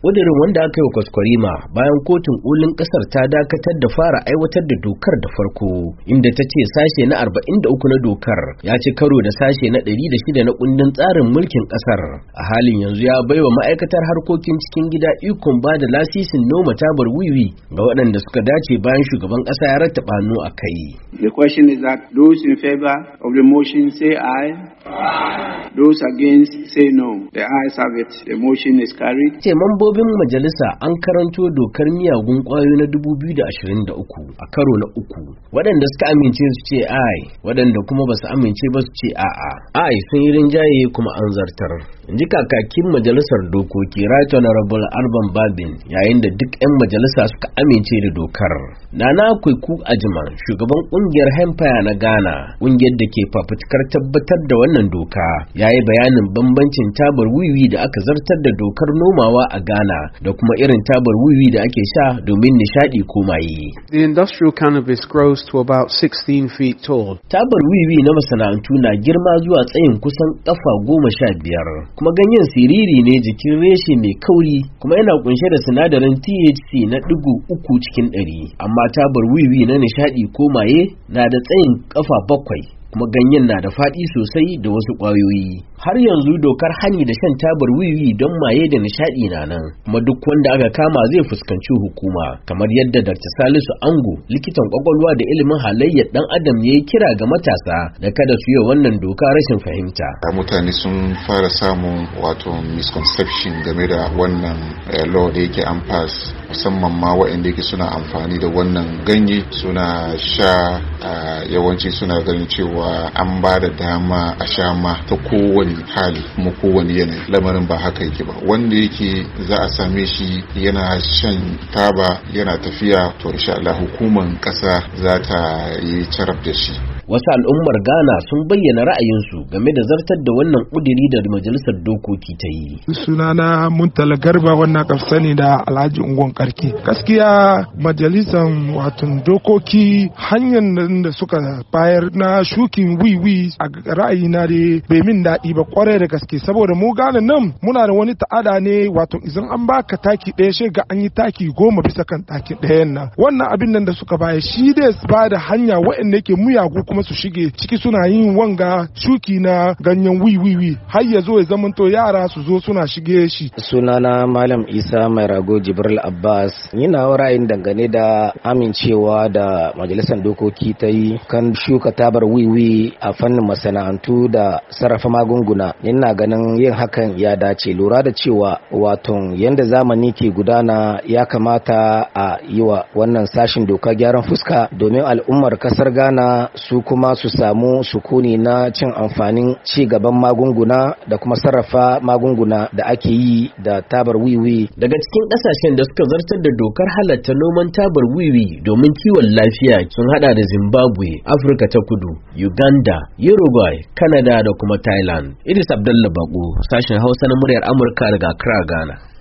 ƙudirin wanda aka yi wa kwaskwarima bayan kotun kolin ƙasar ta dakatar da fara aiwatar da dokar da farko, inda ta ce sashe na 43 na dokar ya ci karo da sashe na 106 na kundin tsarin mulkin ƙasar. A halin yanzu ya baiwa ma'aikatar harkokin cikin gida ikon ba da lasisin noma tabar wiwi ga waɗanda suka dace bayan shugaban ƙasa ya rattaba hannu a kai. The question is that those in favor of the motion say aye. Those against say no. The ayes have it. The motion is carried. Ce mambobin majalisa an karanto dokar miyagun kwayoyi na 2023 a karo na uku. Waɗanda suka amince su ce aye, waɗanda kuma ba su amince ba su ce a'a. Aye sun yi rinjaye kuma an zartar. In ji kakakin majalisar dokoki Right Honorable Alban Babin, yayin da duk 'yan majalisa suka amince da dokar. Nana Kwaku Ajiman, shugaban kungiyar Empire na Ghana, kungiyar da ke fafutukar tabbatar da wannan doka, ya yi bayanin bambancin tabar wiwi da aka zartar da dokar nomawa a Ghana da kuma irin tabar wiwi da ake sha domin nishadi ko maye. The industrial cannabis grows to about 16 feet tall. Tabar wiwi na masana'antu na girma zuwa tsayin kusan kafa 15, kuma ganyen siriri ne jikin reshe mai kauri, kuma yana kunshe da sinadarin THC na 3 cikin 100. Amma tabar wiwi na nishadi ko maye na da tsayin kafa 7, kuma ganyen na da faɗi sosai da wasu ƙwayoyi. Har yanzu dokar hani da shan tabar wiwi don maye da nishaɗi na nan, kuma duk wanda aka kama zai fuskanci hukuma, kamar yadda Dr. Salisu Ango, likitan kwakwalwa da ilimin halayyar ɗan adam ya yi kira ga matasa da kada su yi wannan doka rashin fahimta. Mutane sun fara samun misconception game da wannan law da yake an pass, musamman ma waɗanda yake suna amfani da wannan ganye suna sha, yawanci suna ganin cewa an ba da dama a sha ma ta kowane hali kuma kowane yanayi. Lamarin ba haka yake ba. Wanda yake za a same shi yana shan taba yana tafiya, to insha Allah hukumar kasa za ta yi carab da shi. Wasu al'ummar Ghana sun bayyana ra'ayinsu game da zartar da wannan ƙudiri da majalisar dokoki ta yi. Sunana Muntala Garba, wannan kafsani da Alhaji Ungon Karki. Gaskiya majalisar dokoki hanyar da suka bayar na shukin wiwi a ra'ayina dai bai min daɗi ba kwarai da gaske, saboda mu Ghana nan muna da wani ta'ada ne idan an baka taki ɗaya shi ga an yi taki 10 bisa kan taki ɗayan nan. Wannan abin nan da suka bayar shi dai ba da hanya waɗanda yake muyagu kuma su shige ciki suna yin wanga shuki na ganyen wiwiwi har ya zo ya zamanto yara su zo suna shige shi. Sunana Malam Isa Mai Rago Jibril Abbas. Yana ra'ayin dangane da amincewa da majalisar dokoki ta yi kan shuka tabar wiwi a fannin masana'antu da sarrafa magunguna. Ina ganin yin hakan ya dace, lura da cewa yanda zamani ke gudana ya kamata a yi wa wannan sashin doka gyaran fuska domin al'ummar kasar Ghana su kuma su samu sukuni na cin amfanin ci gaban magunguna da kuma sarrafa magunguna da ake yi da tabar wiwi. Daga cikin kasashen da suka zartar da dokar halatta noman tabar wiwi domin kiwon lafiya sun hada da Zimbabwe, Afirka ta Kudu, Uganda, Uruguay, Canada da kuma Thailand. Idris Abdullah Bako, sashen Hausa na muryar Amurka daga Accra, Ghana.